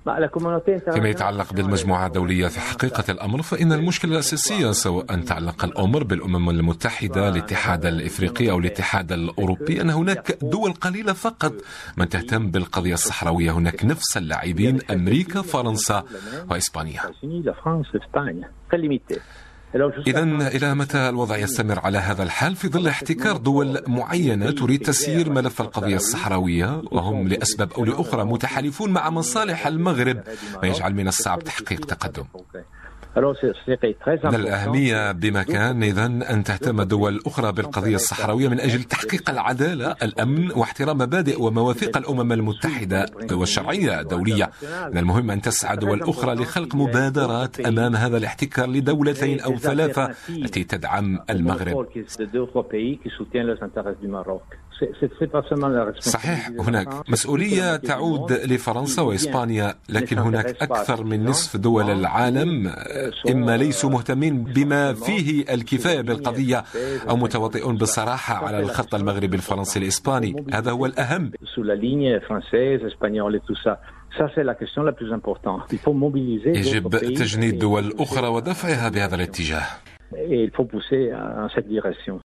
فيما يتعلق بالمجموعة الدولية في حقيقة الأمر، فإن المشكلة الأساسية سواء تعلق الأمر بالأمم المتحدة، الاتحاد الإفريقي أو الاتحاد الأوروبي، أن هناك دول قليلة فقط من تهتم بالقضية الصحراوية. هناك نفس اللاعبين، أمريكا، فرنسا وإسبانيا. إذن إلى متى الوضع يستمر على هذا الحال في ظل احتكار دول معينة تريد تسيير ملف القضية الصحراوية، وهم لأسباب أو لأخرى متحالفون مع مصالح المغرب، ما يجعل من الصعب تحقيق تقدم؟ من الأهمية بمكان إذن أن تهتم دول أخرى بالقضية الصحراوية من أجل تحقيق العدالة، الأمن، واحترام مبادئ ومواثيق الأمم المتحدة والشرعية الدولية. من المهم أن تسعى دول أخرى لخلق مبادرات أمام هذا الاحتكار لدولتين أو ثلاثة التي تدعم المغرب. صحيح، هناك مسؤولية تعود لفرنسا وإسبانيا، لكن هناك أكثر من نصف دول العالم إما ليسوا مهتمين بما فيه الكفاية بالقضية أو متواطئون بصراحة على الخط المغربي الفرنسي الإسباني. هذا هو الأهم. يجب تجنيد دول أخرى ودفعها بهذا الاتجاه.